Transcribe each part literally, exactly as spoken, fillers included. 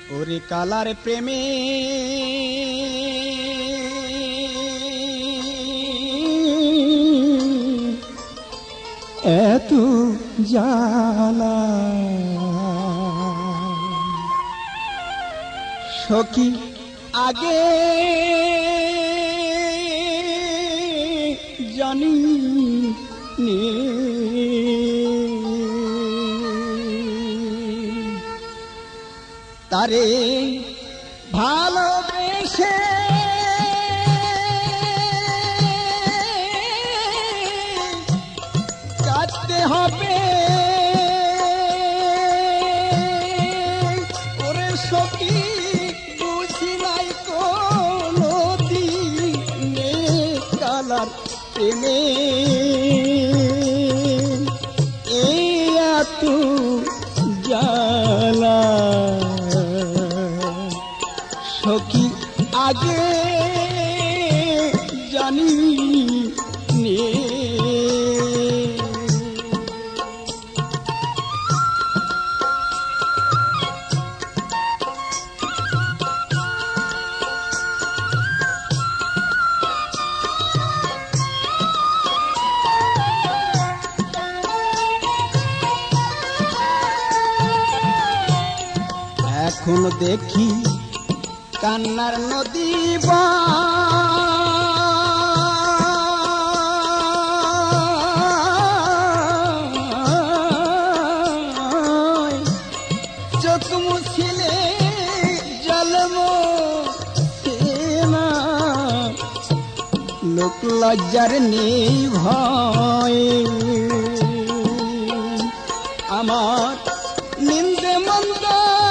ওরে কালার প্রেমে এত জ্বালা সখী আগে জানি নে তারে ভালোবেসে কাটতে হবে ওরে সখী বুঝি নাই কোনো দিনে কালার প্রেমে এই এত জ্বালা সখী আগে জানি নে এখন দেখি কান্নার নদী বয় চোখ মুছিলে জলম সেনা লোক লজ্জার নেই ভয় আমার নিন্দে মন্দ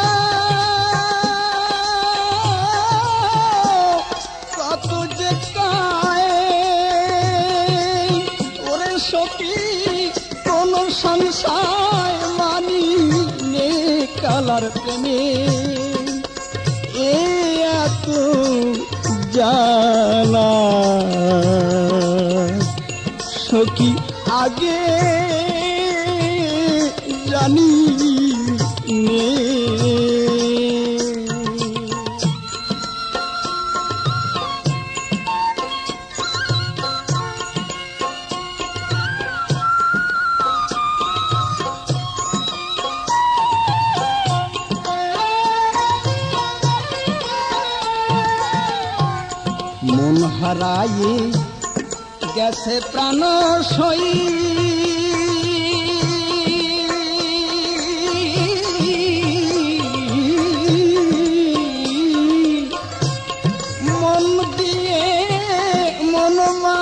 কোন সংসার মানি নে কালার প্রেমে এত জ্বালা সখী আগে জানি নে মন হারায়ে গেছে প্রাণ সই মন দিয়ে মন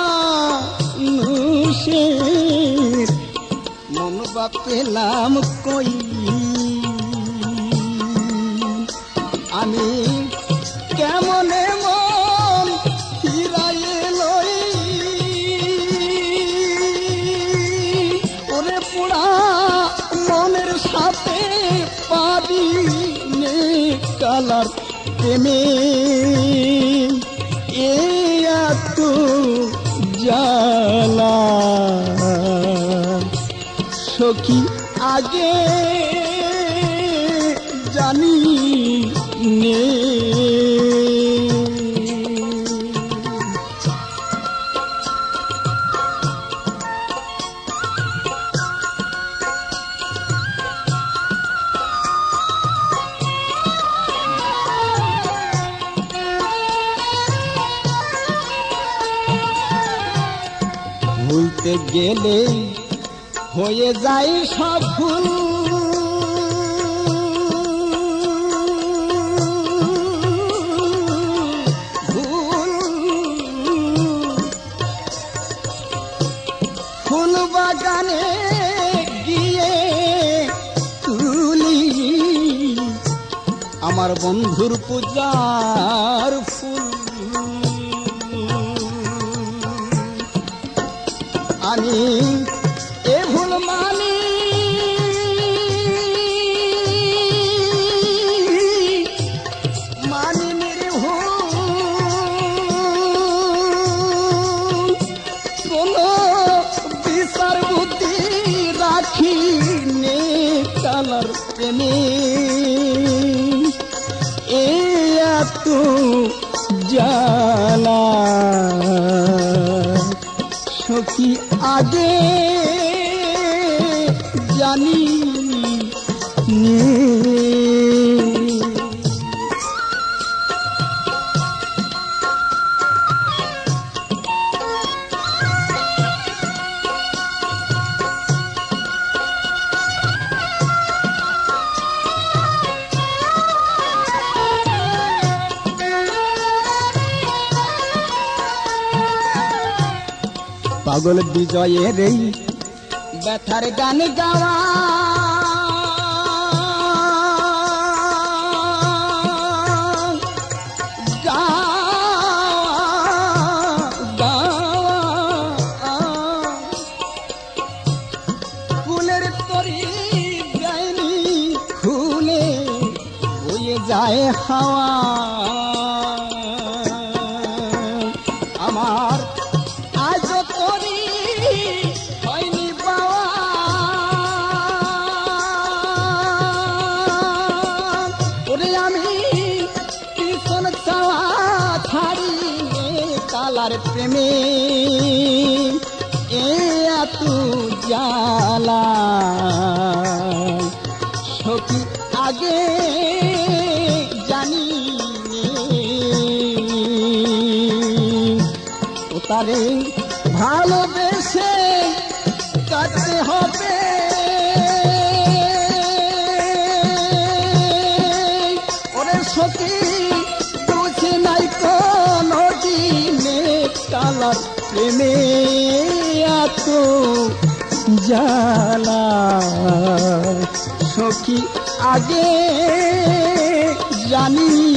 মানুষের মন বা পেলাম কই আমি কেমনে মন ফিরাইয়ে লই ওরে পুরা মনের সাথে পাবি নে কালার প্রেমে এত জ্বালা সখী আগে জানি নে ভুলতে গেলে হয়ে যায় সব ভুল ভুল ফুল বাগানে গিয়ে তুলি আমার বন্ধুর পূজার ফুল আমি এ ভুল মানি মানি মেরে ভুল কোন বিচার বুদ্ধি রাখি নে কালার প্রেমে আগে জানি পাগল বিজয়ের এই ব্যথার গান গাওয়া ফুলের তরি যায়নি খুলে বয়ে যায় হাওয়া আমার আজ তরি হয়নি পাওয়া ওরে আমি পিছন চাওয়া ছাড়ি কালার প্রেমে এ এত জ্বালা সখী আগে জানি ও তারে ভালোবেসে কাটতে হবে ওরে সখী বুঝে নাই কোনো দিনে কালার প্রেমে এত জ্বালা সখী আগে জানি